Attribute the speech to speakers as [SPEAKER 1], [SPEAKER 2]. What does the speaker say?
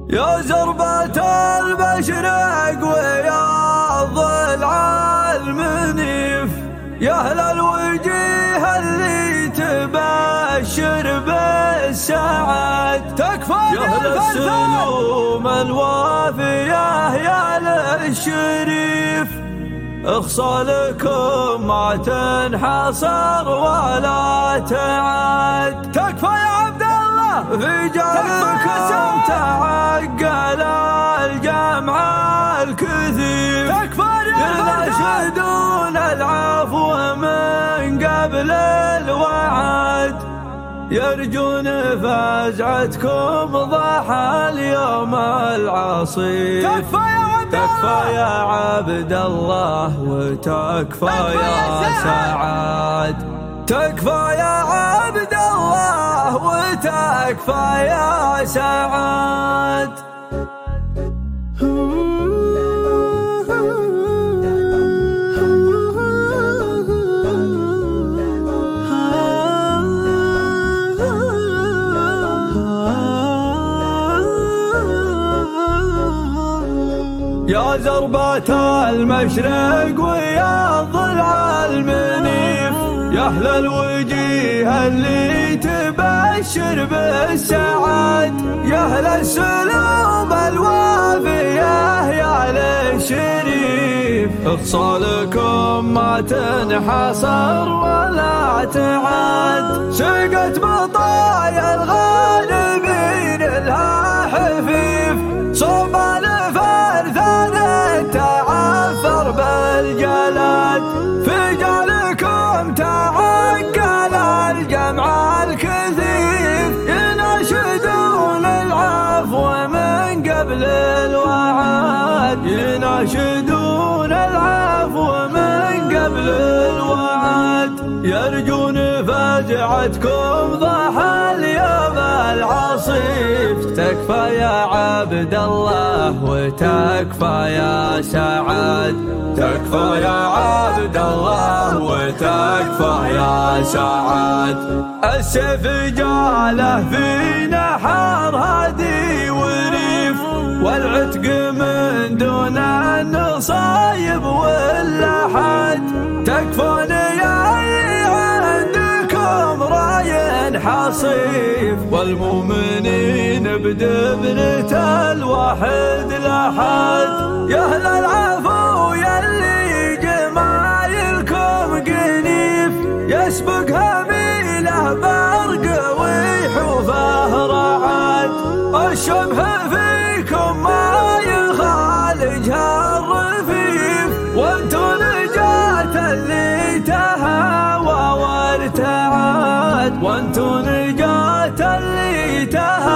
[SPEAKER 1] يا زربة المشرق ويا ضلع المنيف، يا أهل الوجيه اللي تبشر بالسعد، تكفى يا أهل السلوم الوافية يا للشريف، اخصالكم ما تنحصر ولا تعد، تكفى يا عبد الله رجالكم تعقل الجمع الكثير، تكفى يناشدون العفو من قبل الوعد، يرجون فزعتكم ضحى اليوم العصيب، تكفى يا عبد الله وتكفى يا سعد، تكفى يا عبد الله وتكفى يا سعد. يا زربة المشرق ويا ضلع المنيف، يا أهل الوجيه اللي تبشر بالسعد، يا أهل السلوم الوافية يا للشريف، اخصالكم ما تنحصر ولا تعد، سقت بطايا الغالبين لها حفيف، صوب تعفر بالجلاد، فجالكم تعقل الجمع الكثير، يناشدون العفو من قبل الوعد، يناشدون العفو من قبل الوعد، يرجون فزعتكم ضحى اليوم العصيف، تكفى يا عبد الله وتكفى يا سعد، تكفى يا عبد الله وتكفى يا سعد، السيف جاله في نحر هادي وريف، والعتق من دون النصايب واللحد، تكفون يا عندكم راي حصيف، والمؤمنين بدبرة الواحد لحد، يا أهل العفو يلي جمايلكم قنيف، يسبق هميله برق ويحوفه رعد، الشبه فيكم ما يخالجها الرفيف، وانتو نجاة اللي تهوى وارتعد، وانتو نجاة اللي تهوى